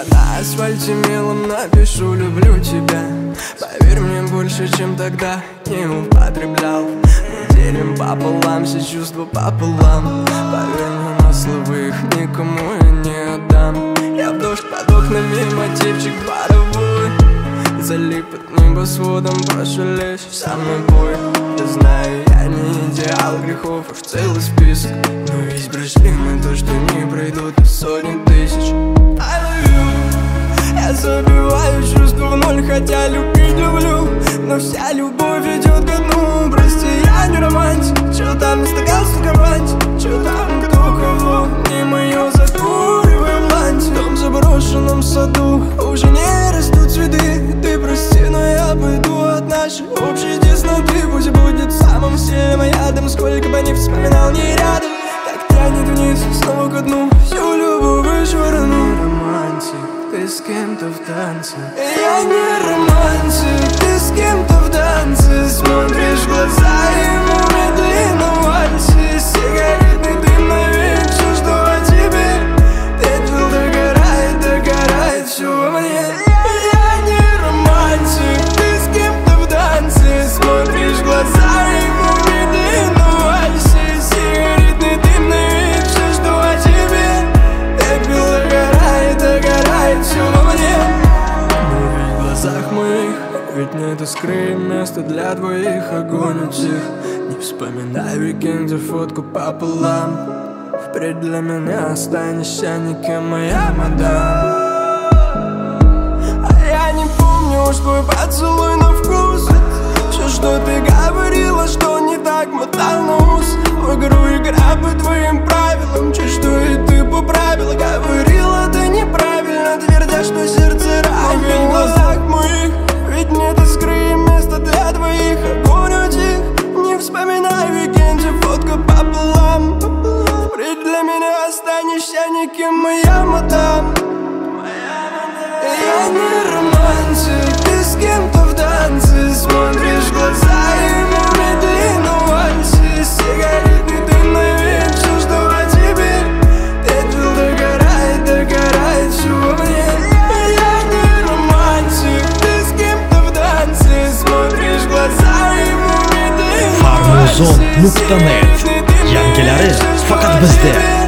на асфальте мелом напишу «люблю тебя». Поверь мне, больше, чем тогда не употреблял. Мы делим пополам все чувства пополам. Поверь мне на слово, их никому я не отдам. Я в дождь под окнами, мотивчик дворовой. Залип под небосводом, прошелешь со мной бой. Я знаю, я не идеал, грехов уж целый список. Но ведь прошли мы то, что не пройдут и сотни тысяч. I love you. Я забиваю чувства в ноль, хотя любить люблю. Но вся любовь идет ко дну. Прости, я не романтик. Чё там вместо галстука романтик? Чё там кто кого? Не мое, закуриваем ланти. В том заброшенном саду уже не растут цветы. Ты прости, но я пойду от нашей общей тесноты. Пусть будет самым сильным ядом, сколько бы ни вспоминал, не рядом. Так тянет вниз, снова ко дну, всю любовь вышвырну. Романтик, ты с кем-то в танце. Я не романтик, ты с кем-то в танце. Смотришь в глаза ему медленно в вальсе. Сигаретный дым навеет все, что о тебе. Пепел догорает, догорает все во мне. Я не романтик, ты с кем-то в танце. Смотришь в глаза ему медленно в вальсе. Сигаретный дым навеет все, что о тебе. Пепел догорает, догорает все во мне. Но ведь в глазах моих ведь нет искры, место для двоих, огонь утих. Не вспоминай викендер, фотку пополам. Впредь для меня останешься никем, моя мадам. А я не помню уж твой поцелуй на вкус. Все, что ты говорила, что не так, мотал на ус. В игру игра по твоим правилам. Чуть что и ты поправила. Говорила ты неправильно, твердя, что сердце ранило. В глазах моих ведь нет искры, место для двоих, огонь утих. Не вспоминай викенде, фотка пополам. Впредь для меня останешься никем, моя мадам. Я не романтик, ты с кем-то в танце. Смотришь в глаза ему медленно в вальсе. Сигаретный дым навеет все, что о тебе. Пепел догорает, догорает все во мне. Я не романтик, ты с кем-то в танце. Смотришь в глаза ему медленно в вальсе. Farmuzon.net Yangilari faqat bizda.